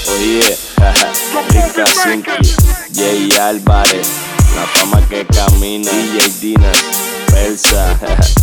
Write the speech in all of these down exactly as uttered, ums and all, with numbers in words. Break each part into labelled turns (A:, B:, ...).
A: Oye, Rica Sinky, Jay Álvarez, la fama que camina, D J Dinas, Persa.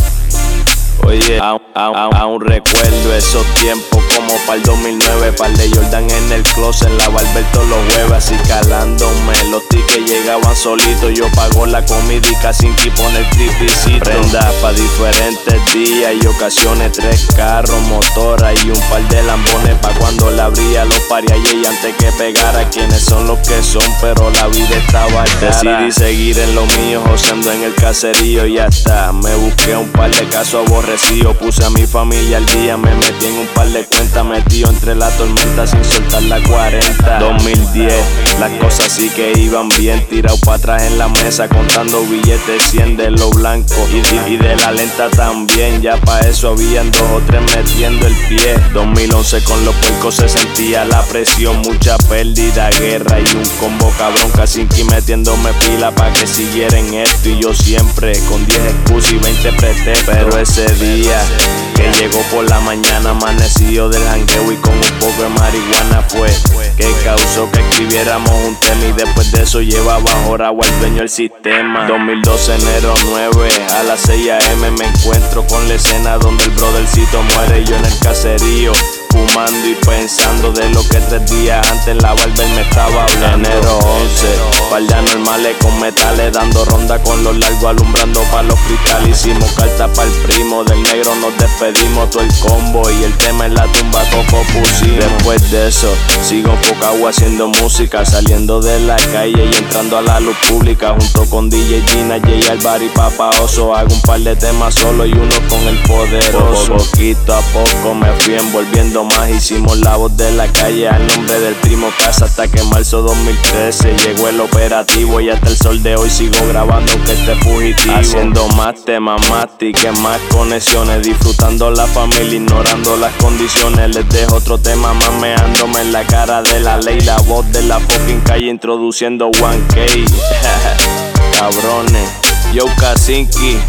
A: Oye, aún, aún, aún recuerdo esos tiempos como para el dos mil nueve. Par de Jordan en el closet, en la Alberto los jueves, así calándome. Los tickets llegaban solitos, yo pago la comida y casi que pone el tripicito. Prendas pa' diferentes días y ocasiones, tres carros, motora y un par de lambones pa' cuando la abría los paria y antes que pegara. Quienes son los que son, pero la vida estaba cara. Decidí seguir en lo mío, joseando en el caserío y hasta me busqué un par de casos aborrecidos. Puse a mi familia al día, me metí en un par de cuentas, metido entre la tormenta sin soltar la cuarenta. Dos mil diez, las cosas sí que iban bien, tirado para atrás en la mesa, contando billetes cien de lo blanco y, y, y de la lenta también. Ya pa' eso habían dos o tres metiendo el pie. Dos mil once con los puercos se sentía la presión, mucha pérdida, guerra y un combo cabrón, casi que metiéndome pila pa' que siguieran esto. Y yo siempre con diez excusas y veinte pretextos, pero ese día que llegó por la mañana, amanecido del jangueo y con un poco de marihuana fue que causó que escribiéramos un tema. Y después de eso llevaba ahora al dueño del sistema. Dos mil doce, enero nueve, a las seis a eme me encuentro con la escena donde el brothercito muere. Yo en el caserío fumando y pensando de lo que tres días antes la barber me estaba hablando. Enero once, par de anormales con metales, dando ronda con los largos, alumbrando pa' los cristales. Hicimos carta pa' el primo del negro, nos despedimos todo el combo y el tema en la tumba coco pusimos. Después de eso sigo enfocado haciendo música, saliendo de la calle y entrando a la luz pública, junto con D J Dina, Jay Álvarez y Papa Oso. Hago un par de temas solo y uno con el poderoso. Poquito a poco me fui envolviendo más, hicimos la voz de la calle al nombre del primo Casa, hasta que en marzo dos mil trece llegó el operativo y hasta el sol de hoy sigo grabando aunque esté fugitivo. Haciendo más temas, más tickets, más conexiones, disfrutando la familia, ignorando las condiciones. Les dejo otro tema más meándome en la cara de la ley, la voz de la fucking calle introduciendo one K. Cabrones, Yo Kasinki,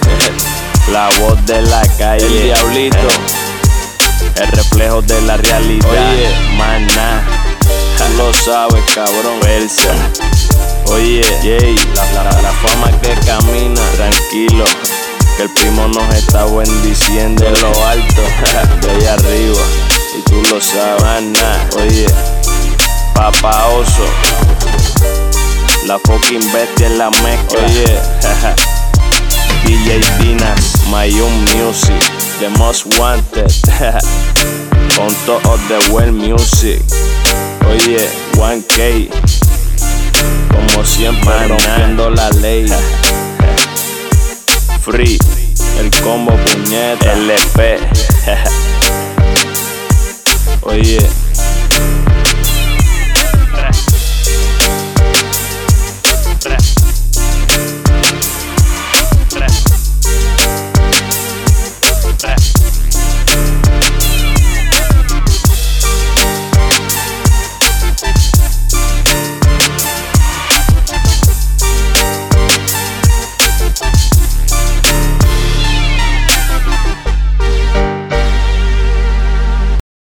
A: la voz de la calle, el diablito, el reflejo de la realidad. Oye, maná, tú lo sabes, cabrón. Persa. Oye, Jay, la, la, la fama que camina, tranquilo, que el primo nos está bendiciendo de lo alto, de allá arriba, y tú lo sabes, maná. Oye, Papa Oso, la fucking bestia en la mezcla. Oye, D J Dinas, My Own Music, The Most Wanted, on top of the world music. Oye, one K, como siempre rompiendo la ley. Free, el combo puñeta, L P. Oye.